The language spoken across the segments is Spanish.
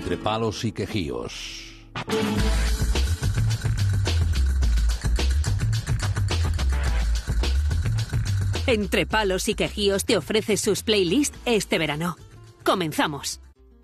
Entre Palos y Quejíos. Entre Palos y Quejíos te ofrece sus playlists este verano. ¡Comenzamos!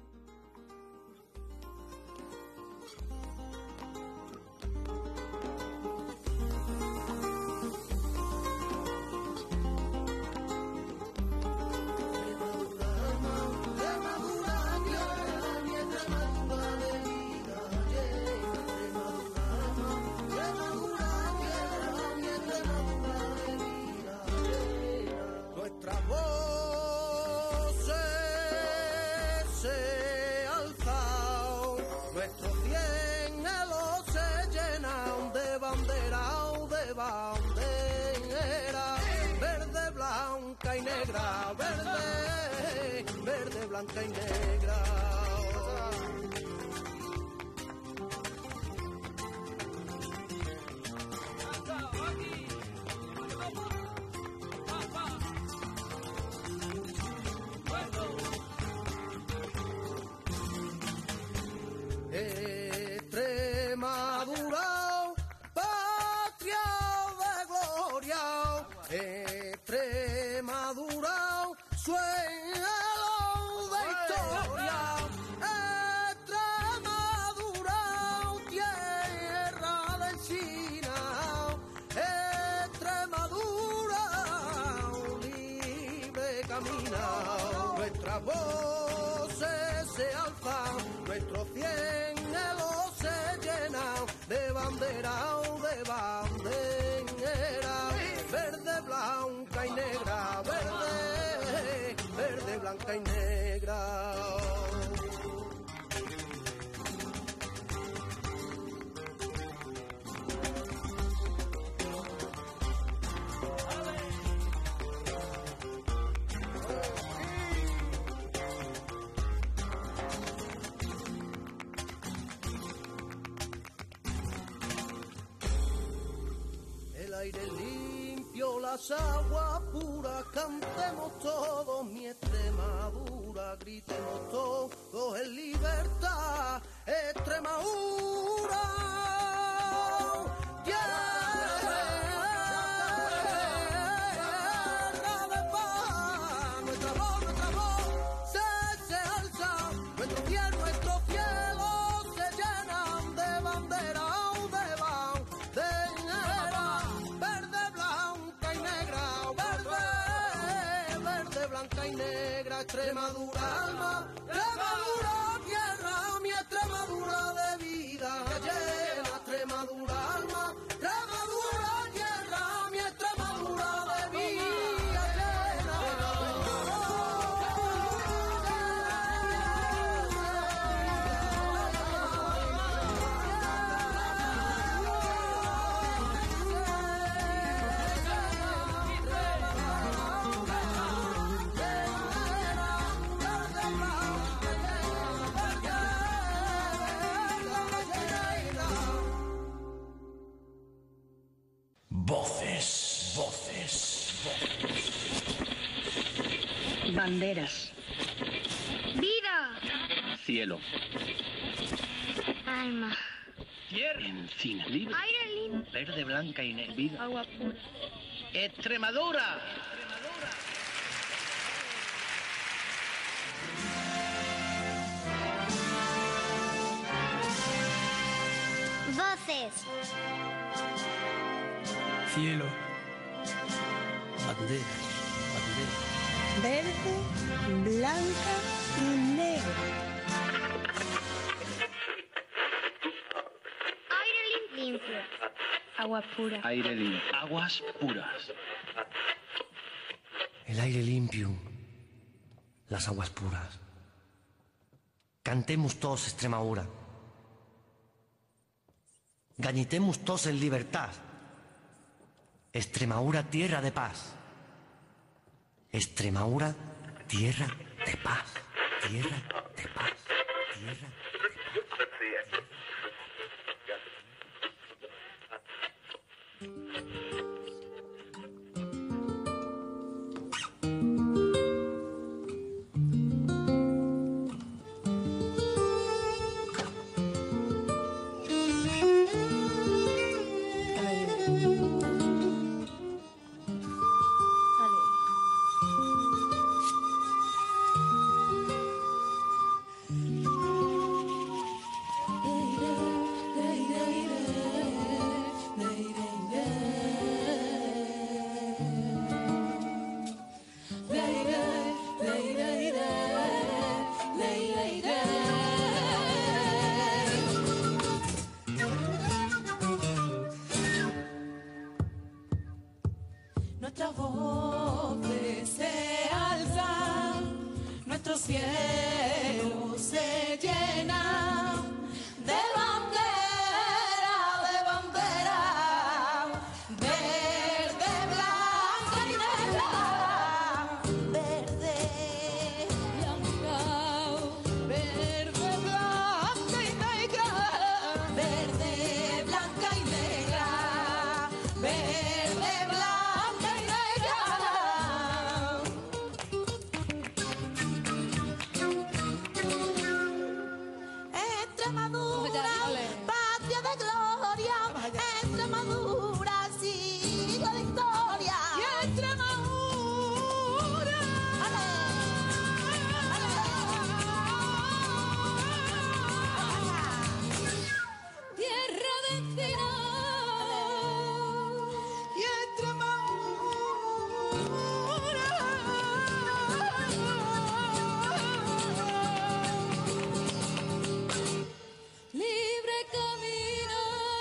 Blanca y negra. Extremadura, patria de gloria. Extremadura, sueña. Nuestras voces se alzan, nuestros cielos se llenan de bandera o de bandera, verde, blanca y negra, verde, verde, blanca y negra. Aire limpio, las aguas puras, cantemos todos mi Extremadura, gritemos todos en libertad, Extremadura, tierra de paz, nuestra voz se alza, nuestro cielo se llenan de bandera o de bandera. Blanca y negra, Extremadura, alma, Extremadura, tierra, mi Extremadura de vida, que llena Extremadura, alma, Extremadura, tierra, mi Extremadura de vida, llena. Voces, voces, voces. Banderas. Vida. Cielo. Alma. Tierra. Encina. Libre. Aire limpio. Verde, blanca y negra. Vida. Agua pura. Extremadura. Voces. Cielo. Banderas, banderas. Verde, blanca y negra. Aire limpio. Agua pura. Aire limpio. Aguas puras. El aire limpio, las aguas puras. Cantemos todos Extremadura. Gañitemos todos en libertad. Extremadura, tierra de paz. Extremadura, tierra de paz. Tierra de paz. Tierra de paz. voces se alzan, nuestro cielo se llena de bandera, verde, blanca y negra, verde, blanca, verde, blanca y negra, verde, blanca y negra, verde, blanca y negra. Extremadura, patria de gloria, Extremadura, sigo de historia. Y Extremadura, tierra de encinas. Y Extremadura, libre camino.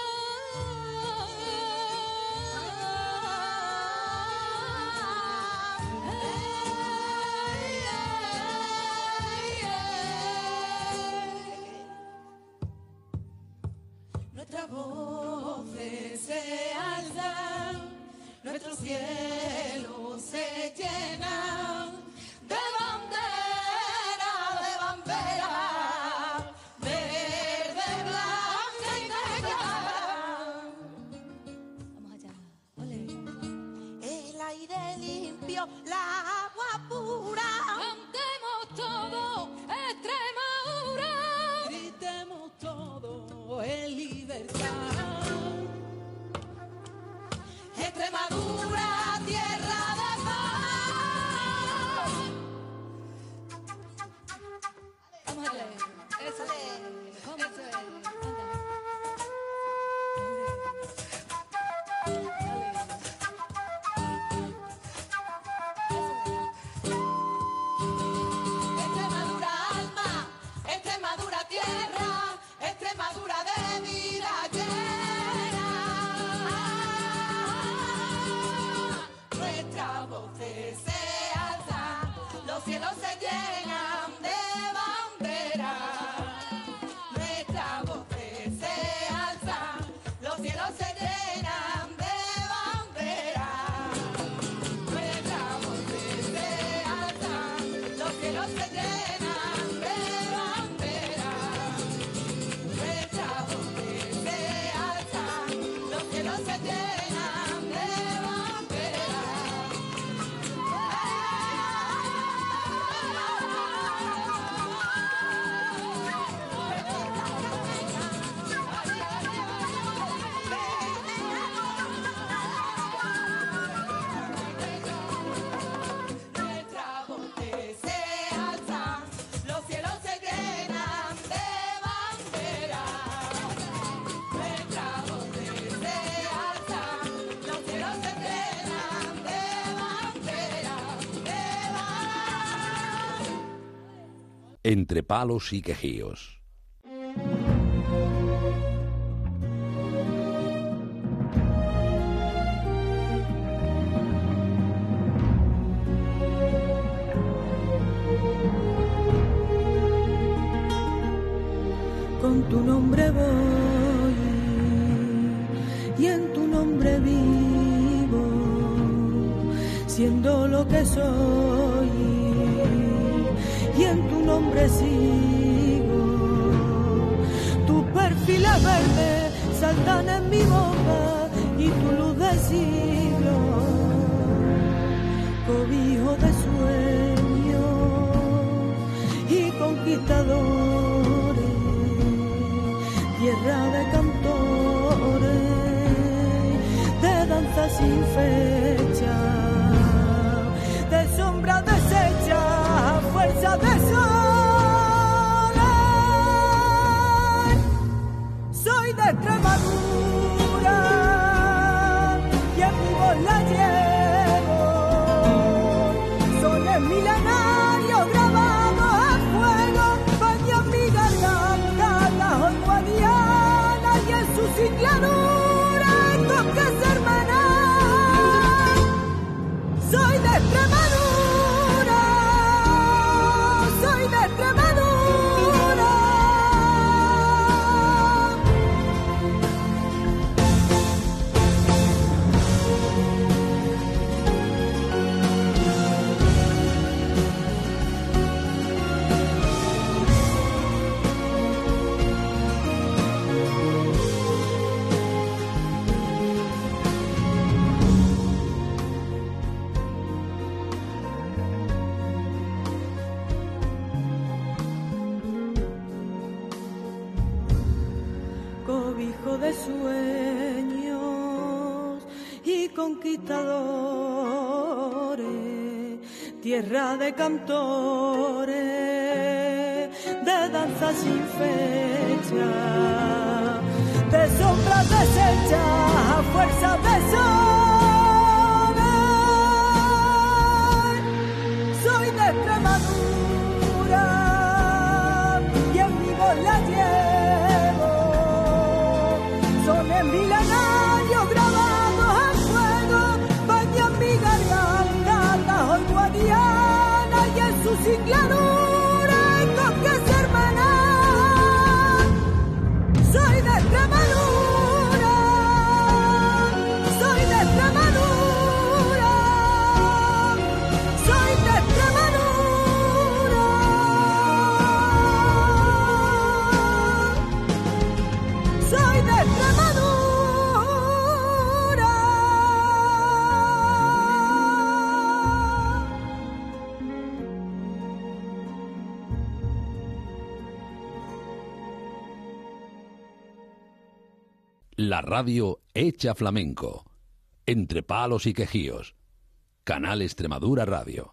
Nuestras voces se alzan, nuestros cielos se llenan de bandera, verde, blanca y negra. Vamos allá, ole. El aire limpio, la agua pura. Cantemos todo, Extremadura. Gritemos todo en libertad. Extremadura, tierra de paz. Vamos allá. Eso es. Eso es. Extremadura alma, Extremadura tierra, Extremadura de vida llena. Nuestras voces se alzan, los cielos se llenan de bandera. Nuestras voces se alzan, los cielos se llenan de bandera. Nuestras voces se alzan, los cielos se llenan de bandera. Nuestras voces se alzan, los cielos se llenan de bandera. Nuestras voces se alzan, los cielos se llenan de bandera. Nuestras voces se alzan, los cielos se llenan de bandera, Entre palos y quejíos. Con tu nombre voy y en tu nombre vivo, siendo lo que soy y en tu nombre sigo. Tus perfiles verdes saltan en mi boca y tu luz de siglo, cobijo de sueños y conquistadores, tierra de cantores, de danza sin fecha, de sombra deshecha, fuerza de soles. Soy de Extremadura y en mi voz la llevo, soles milenarios grabados a fuego, bañan mi garganta, la guadiana y en su cicladura toques hermanas. Soy de Extremadura, soy de Extremadura. Cobijo de sueños y conquistadores, tierra de cantores, de danza sin fecha, de sombras deshechas a fuerza de soles. Soy de Extremadura y en mi voz la llevo. Son en milenarios grabados a fuego, bañan mi garganta, tajo guadiana y en su cicladura toques hermanas. Soy de Extremadura, soy de Extremadura, soy de Extremadura. Soy de Extremadura. La radio hecha flamenco. Entre palos y quejíos. Canal Extremadura Radio.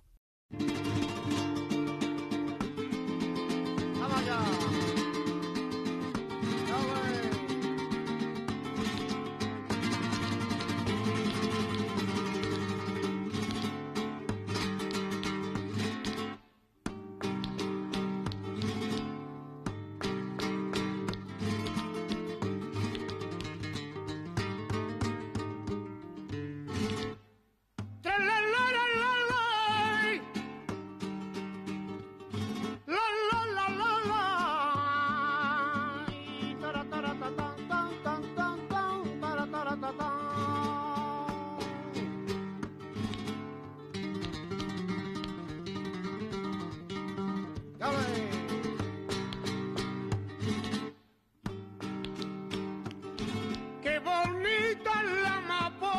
Qué bonita es la Mapo.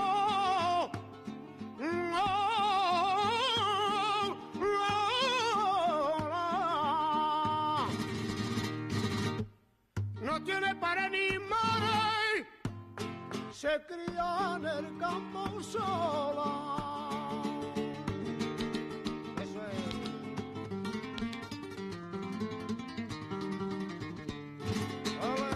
No tiene padre ni madre, se cría en el campo sola. Eso es. ¡Ole!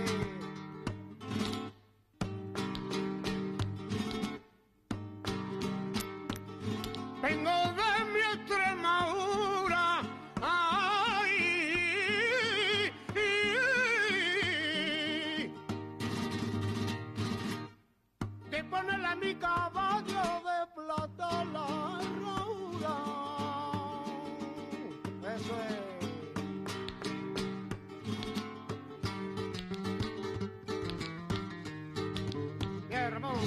Vengo de mi Extremadura, ay, de ponerle a mi caballo de plata la herradura. Eso es. Bien, Ramón.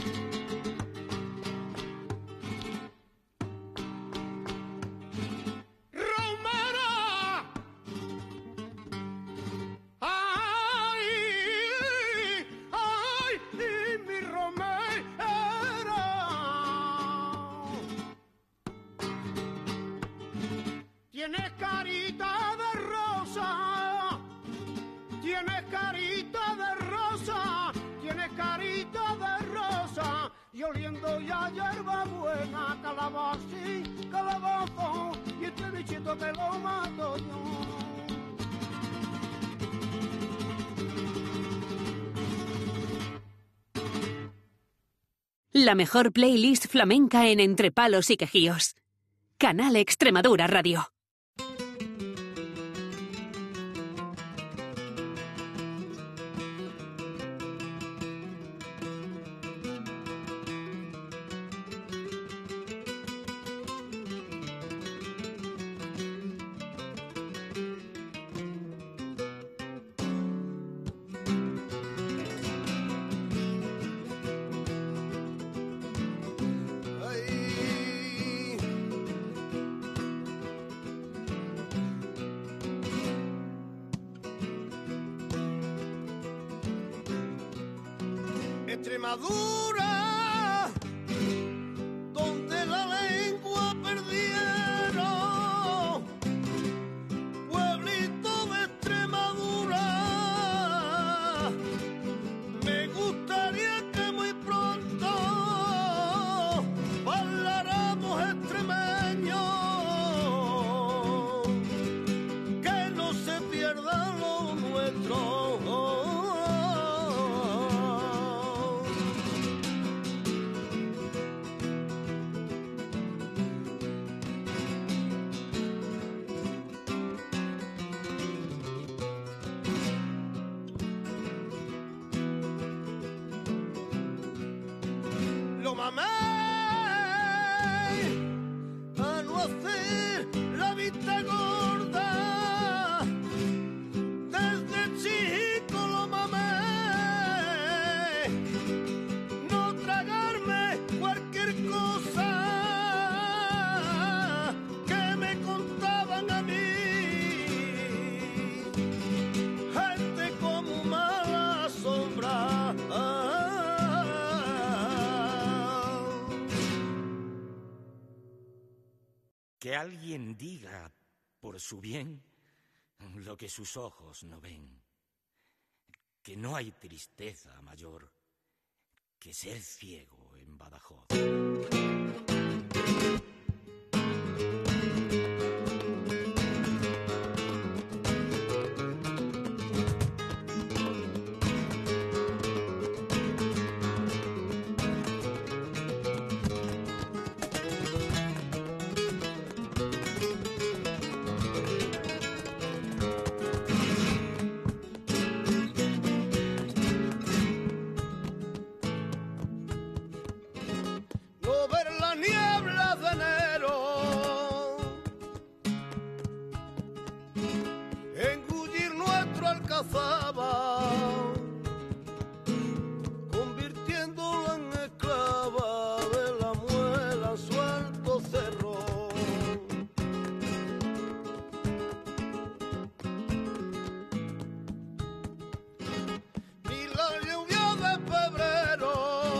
Tienes carita de rosa, tienes carita de rosa, tienes carita de rosa, y oliendo ya hierba buena, calabacín, calabazo, y este bichito que lo mato yo. La mejor playlist flamenca en Entre Palos y Quejíos. Canal Extremadura Radio. Extremadura, donde la lengua perdieron, pueblito de Extremadura, me gustaría que muy pronto habláramos extremeño, que no se pierda lo nuestro. Lo mamé a no hacer la vista gorda, desde chico lo mamé, no tragarme cualquier cosa que me contaban a mí, gente como mala sombra. Que alguien diga por su bien lo que sus ojos no ven. Que no hay tristeza mayor que ser ciego en Badajoz. No ver la niebla de enero, engullir nuestro alcazaba, convirtiéndola en esclava de la muela en su alto cerro. Ni la lluvia de febrero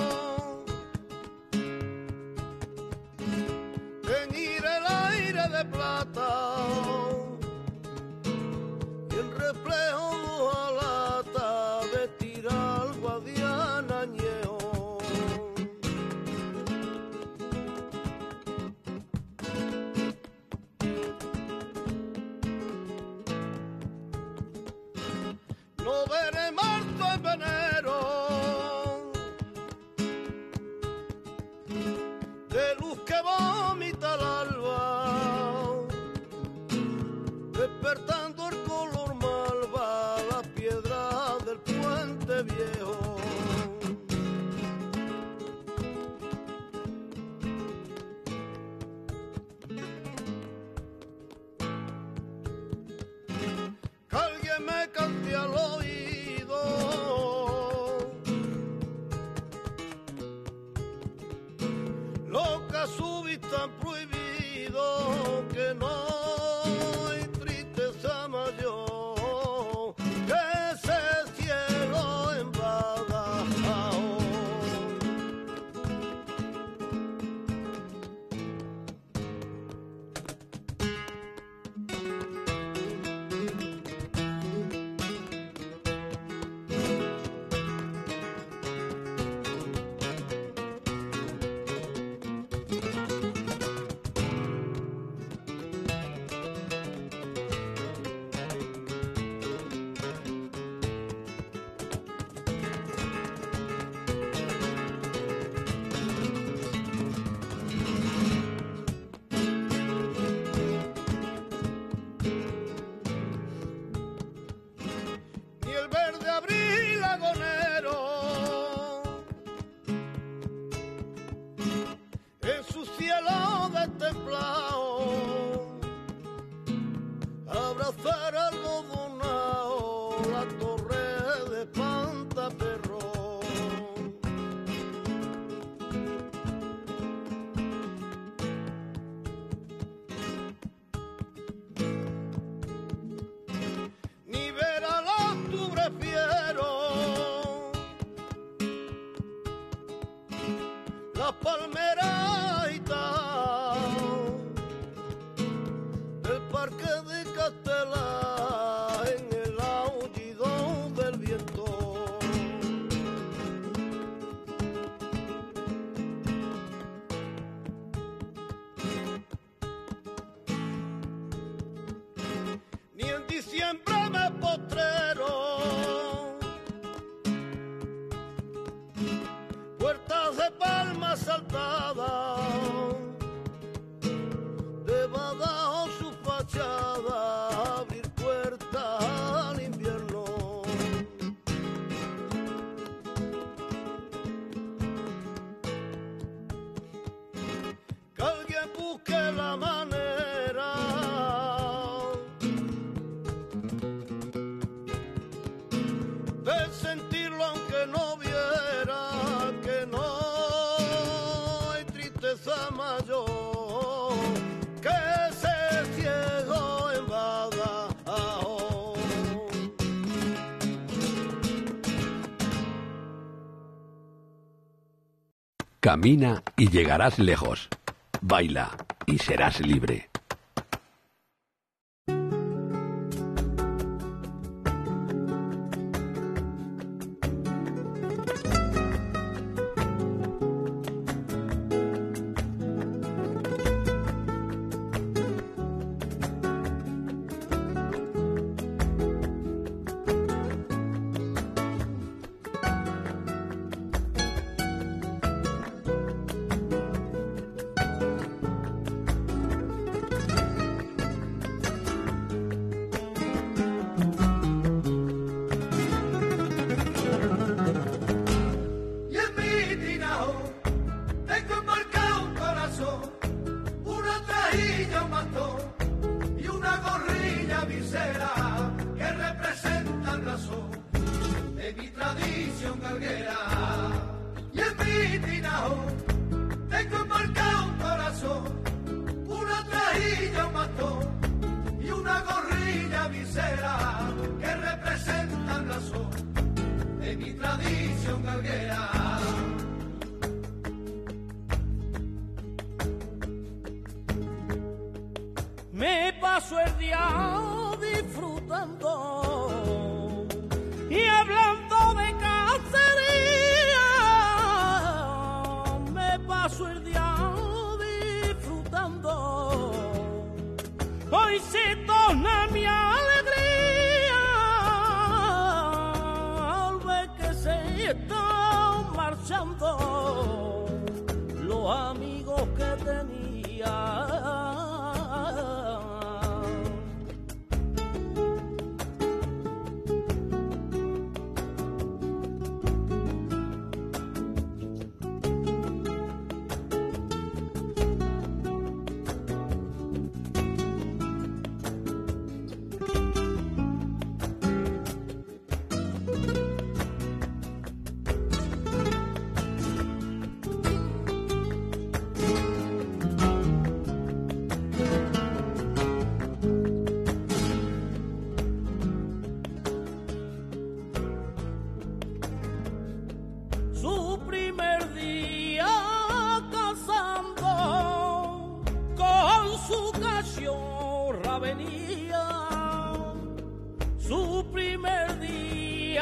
teñir el aire de plata y el reflejo de hojalata vestir al guardián añejo. No veré marzo en enero, de luz que vomita el alba, despertando el color malva, las piedras del puente viejo. Que alguien me cante al oído lo que a su vista han prohibido, que no hay tristeza mayor que ese cielo en Badajoz. siempre me postrero. Puertas de palmas saltadas, de Badajoz su fachada, abrir puertas al invierno. Que alguien busque la manera de sentirlo aunque no viera, que no hay tristeza mayor que ser ciego en Badajoz. Camina y llegarás lejos. Baila y serás libre. Me paso el día disfrutando y hablando de cacería. Me paso el día disfrutando, hoy se torna mi alegría al ver que se están marchando los amigos que tenía. Su primer día cazando con su cachorra venía. Su primer día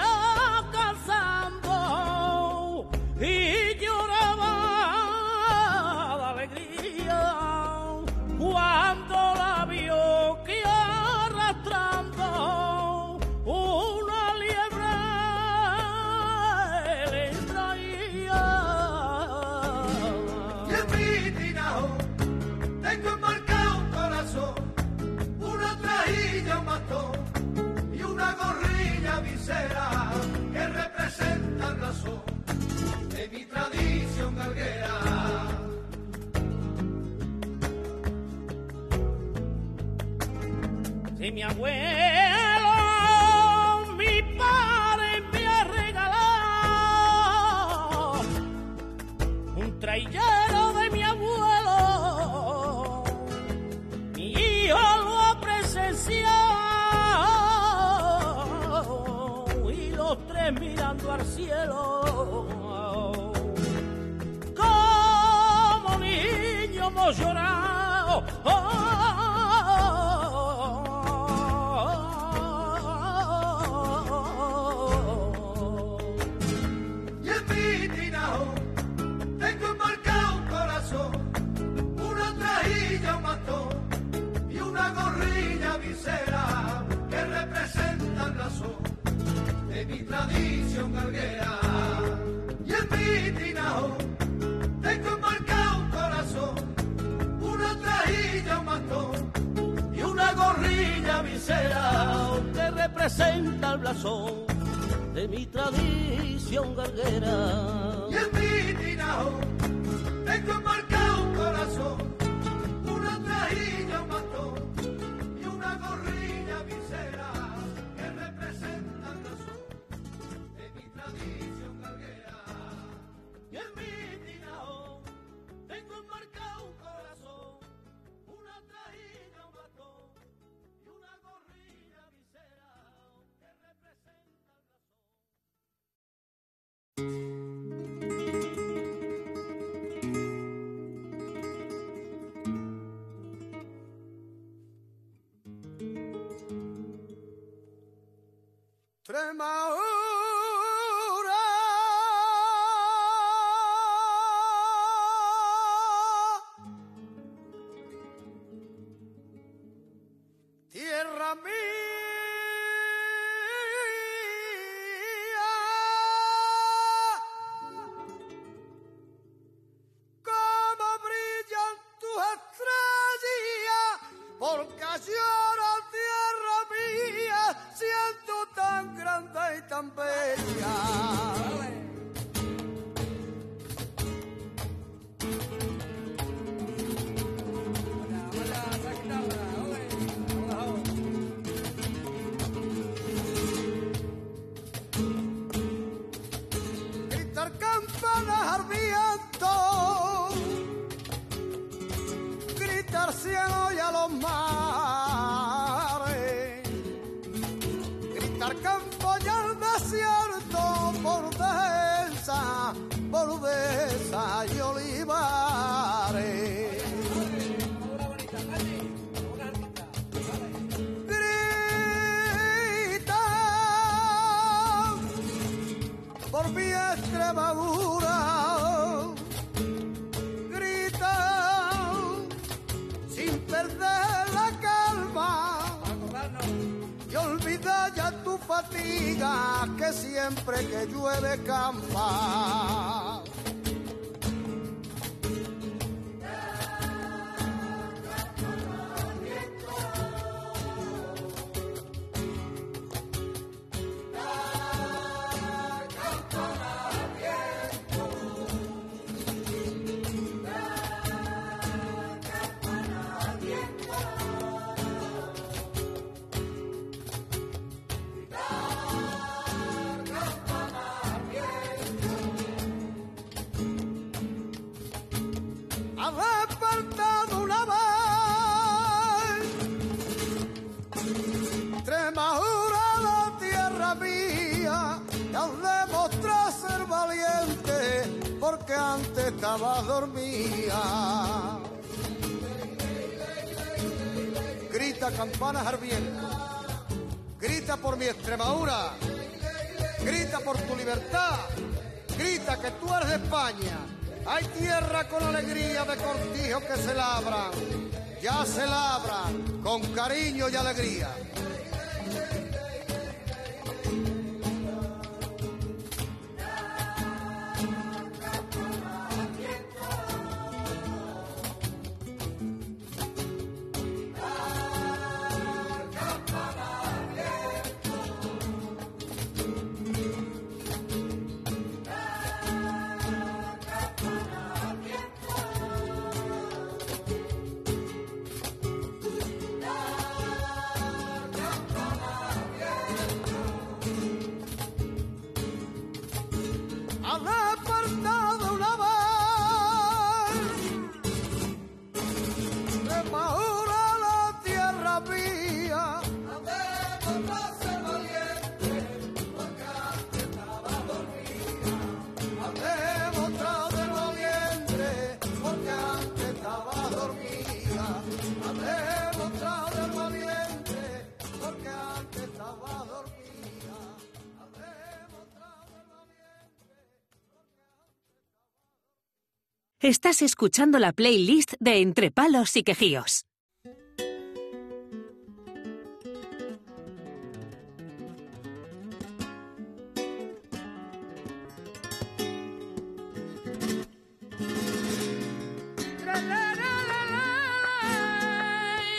cazando y lloraba de alegría cuando la vio que arrastrando una liebre le traía. Y en mi tinajo tengo embarcado un corazón, una trajilla, un bastón y una gorrilla visera que representan razón de mi tradición galguera. Si mi abuelo, mi padre me ha regalado un traillero de mi abuelo, mi hijo lo ha presenciado y los tres mirando al cielo. Como niños hemos llorado. Y en mi tinajo tengo embarcado un corazón, una trajilla, un bastón y una gorrilla visera que tradición galguera. Y en mi tinajo tengo marcado un corazón, una trajilla, un mantón y una gorrilla visera que representa el blasón de mi tradición galguera. Y en mi tinajo tengo marcado un corazón, una trajilla, un mantón y una gorrilla visera que representa el blasón de mi tradición galguera. Y en mi tinajo tengo marcado un corazón, una trajilla, un mantón y una gorrilla visera que representa el blasón. Extremadura, tierra mía, cómo brillan tus estrellas, porque lloro tierra mía, siendo tan grande y tan bella. Gritar campanas al viento, gritar cielo y a los mares, gritar campo y al desierto por dehesa y olivares. Grita por mi Extremadura, grita sin perder la calma y olvida ya tu fatiga, que siempre que llueve campa. Ha despertado una vez Extremadura, la tierra mía, y has demostrado ser valiente, porque antes estaba dormida. Grita campanas ardientes, grita por mi Extremadura, grita por tu libertad, grita que tú eres de España. Hay tierra con alegría de cortijos que se labran, ya se labran con cariño y alegría. Ha despertado una vez Extremadura, la tierra mía, ha demostrado ser valiente, porque antes estaba dormida. Ha demostrado ser valiente, porque antes estaba dormida. Ha demostrado ser valiente, porque antes estaba dormida. Estás escuchando la playlist de Entre Palos y Quejíos.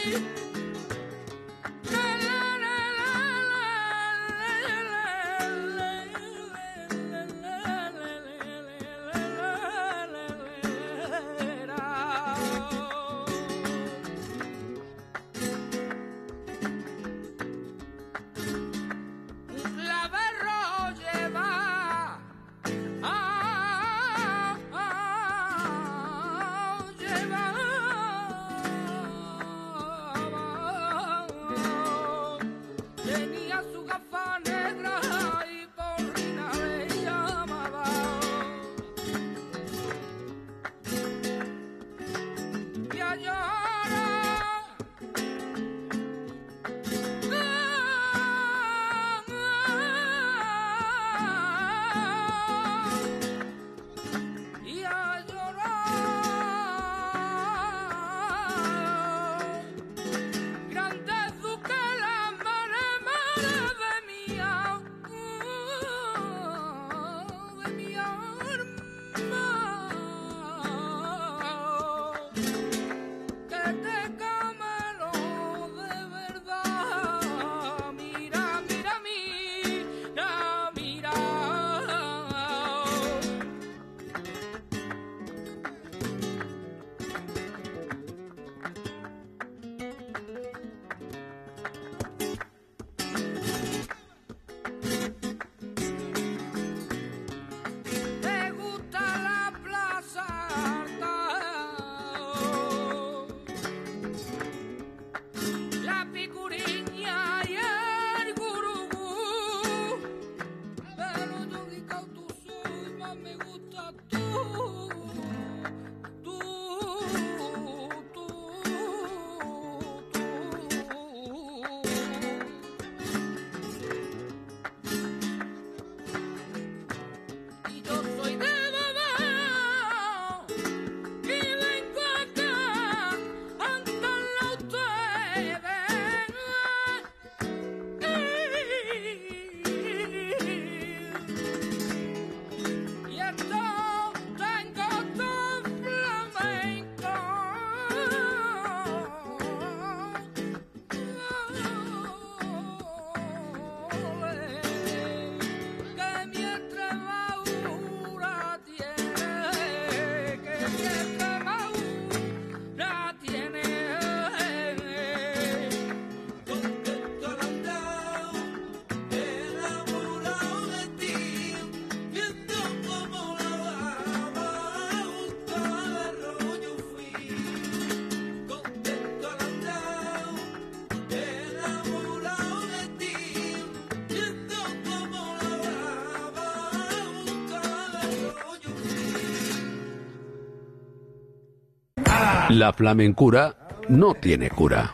La flamencura no tiene cura.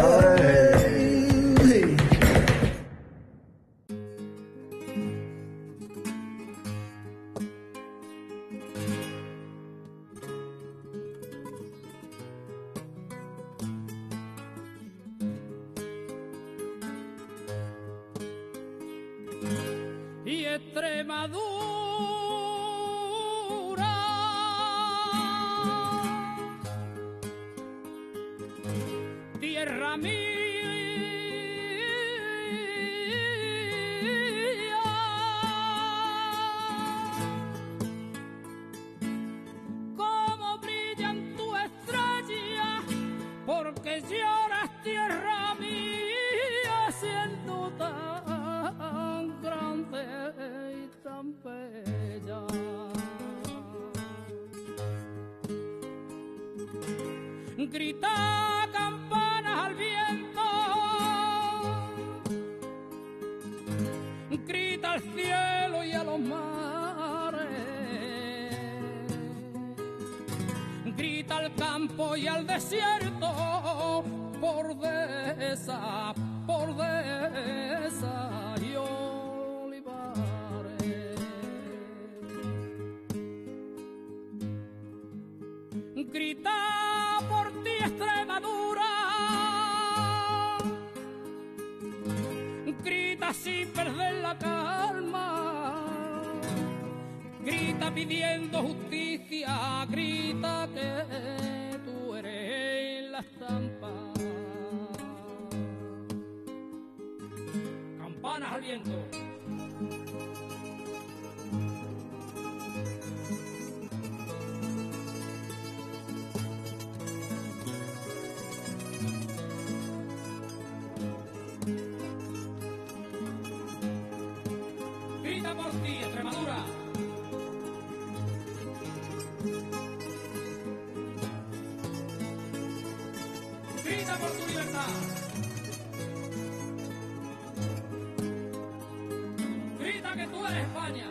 Y Extremadura, tierra mía, cómo brillan tu estrella, porque lloras, tierra mía, siendo tan grande y tan bella. Grita campanas al viento, grita al cielo y a los mares, grita al campo y al desierto, por dehesa y olivares. Grita por ti, Extremadura, grita sin perder la calma, grita pidiendo justicia, grita que tú eres la estampa al viento. Grita por ti, Extremadura. Grita por tu libertad. Grita que tú eres España.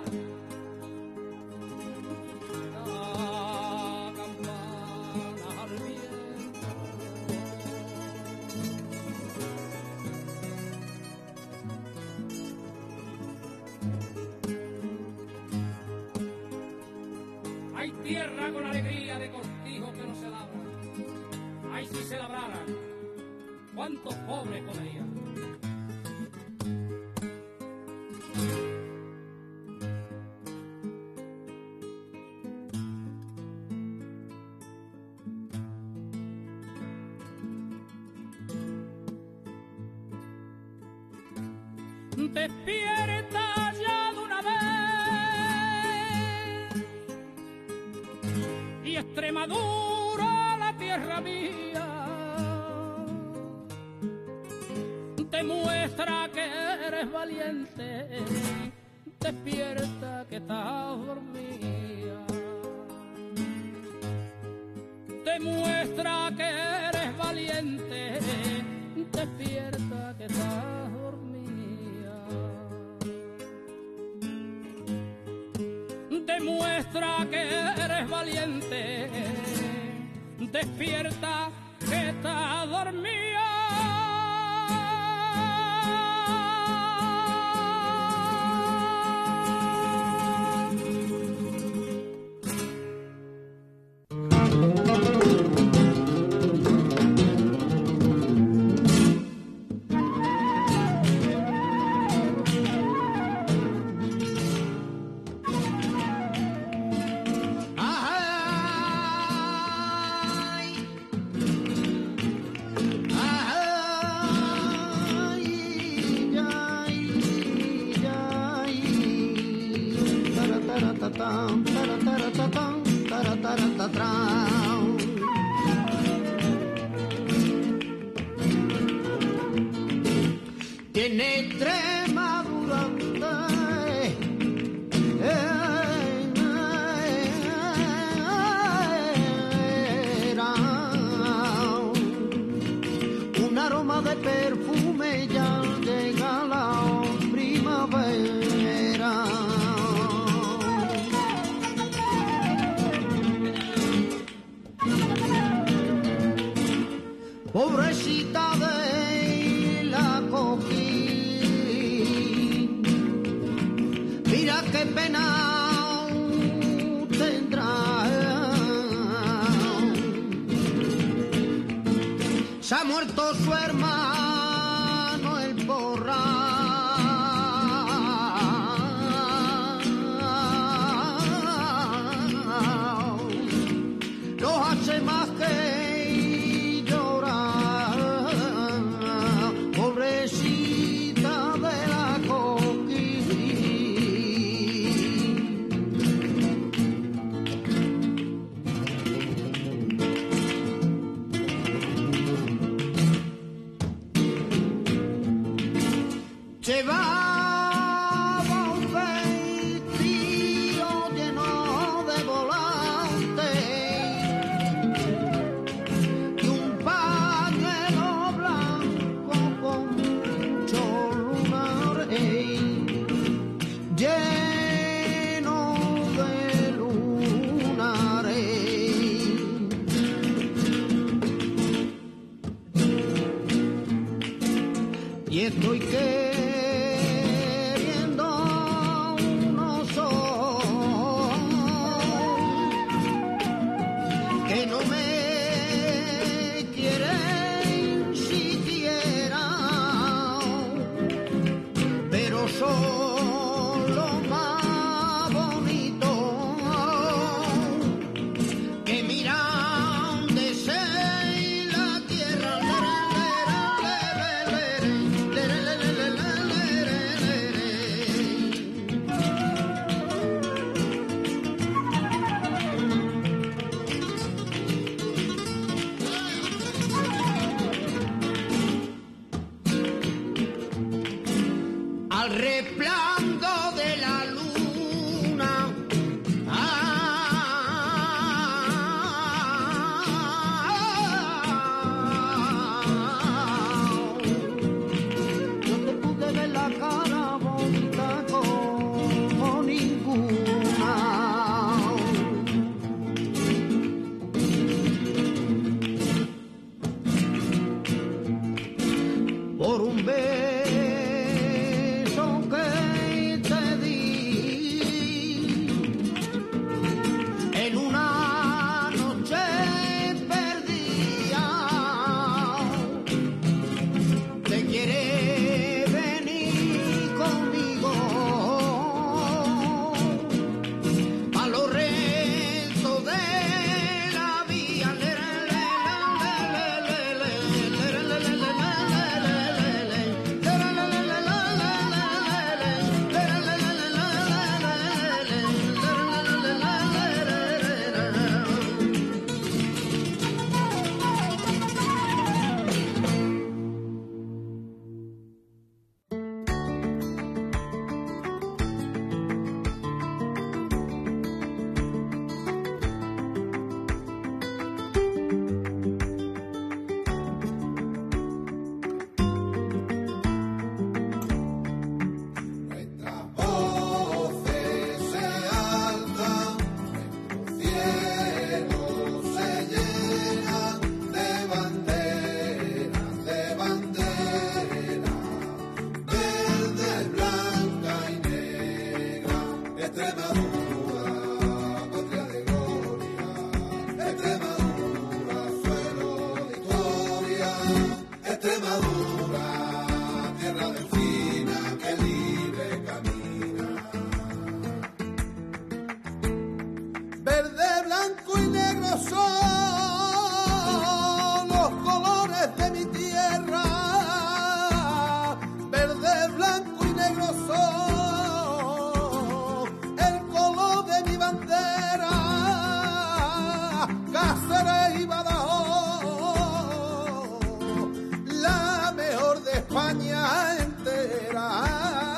La campana al viento. Hay tierra con alegría de cortijos que no se labran. Ay, si se labraran, ¿cuántos pobres comerían? Despierta ya de una vez y Extremadura, la tierra mía, demuestra que eres valiente, despierta que estás dormida, demuestra que eres valiente, despierta que estás dormida, demuestra que eres valiente, despierta que estás dormida. Tiene Extremadura un aroma de perfume, ya llega la primavera. Pobrecita de la cogí, mira qué pena tendrá. Se ha muerto su hermano el Porra. No hace más que llorar, pobrecita de la Coquí. Llevaba un vestido lleno de volantes y un pañuelo blanco con muchos lunares, lleno de lunares. Y estoy queriendo unos ojos que no me quieren siquiera, pero son los más bonitos que miran desde la tierra. La un beso que te di en una noche perdida. Te quieres venir conmigo a los restos de la vía. Verde, blanco y negro son los colores de mi tierra. Verde, blanco y negro son el color de mi bandera. Cáceres y Badajoz, la mejor de España entera.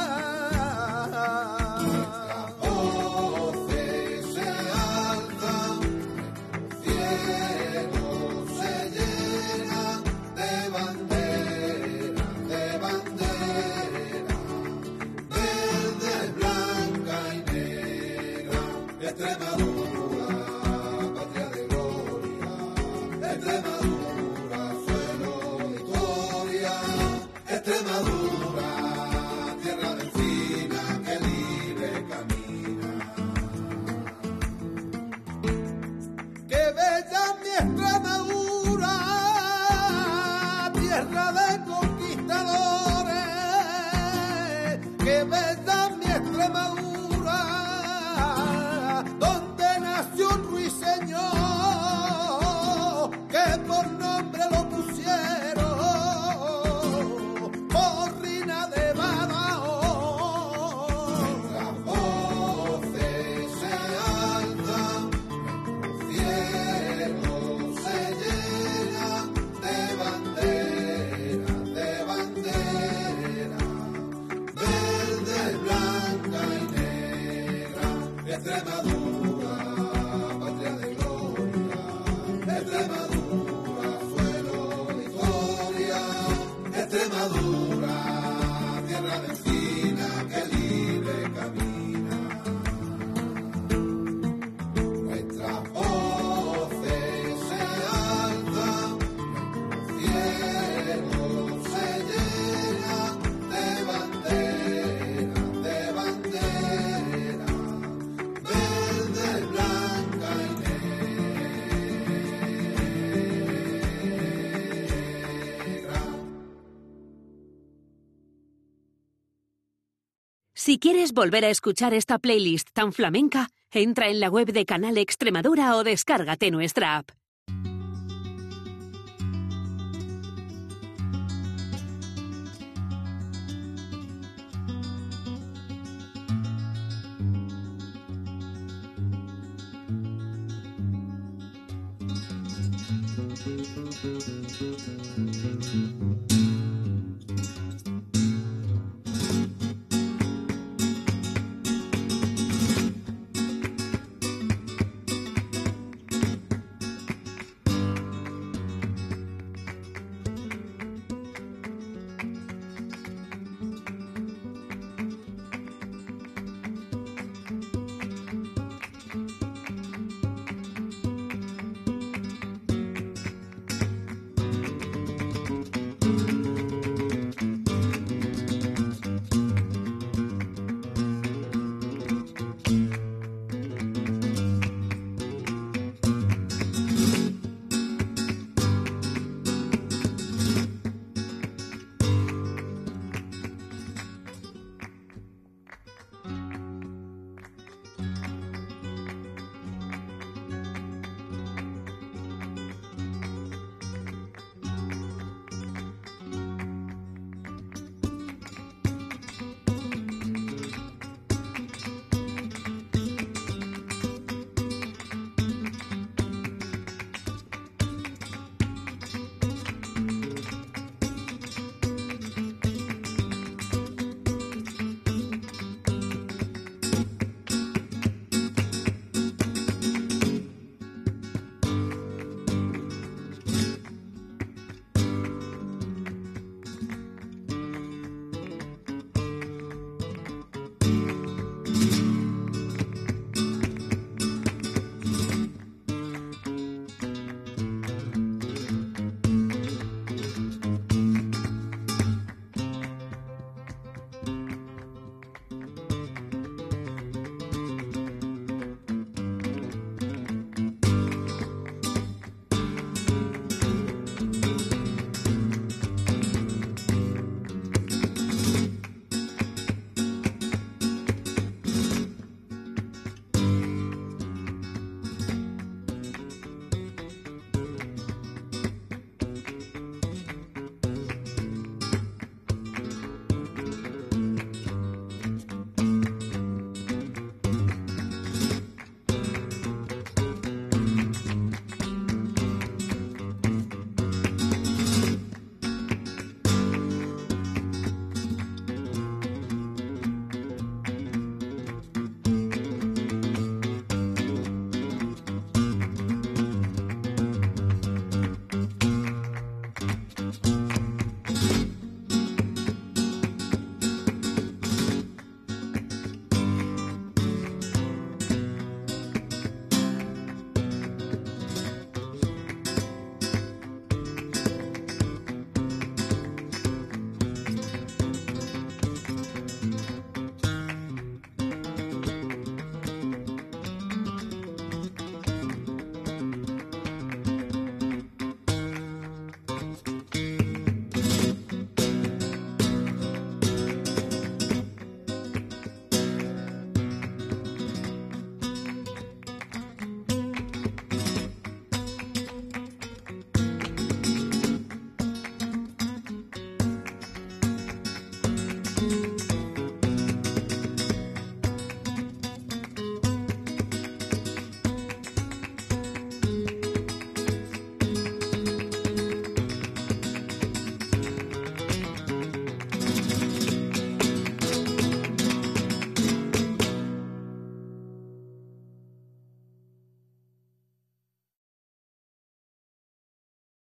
Si quieres volver a escuchar esta playlist tan flamenca, entra en la web de Canal Extremadura o descárgate nuestra app.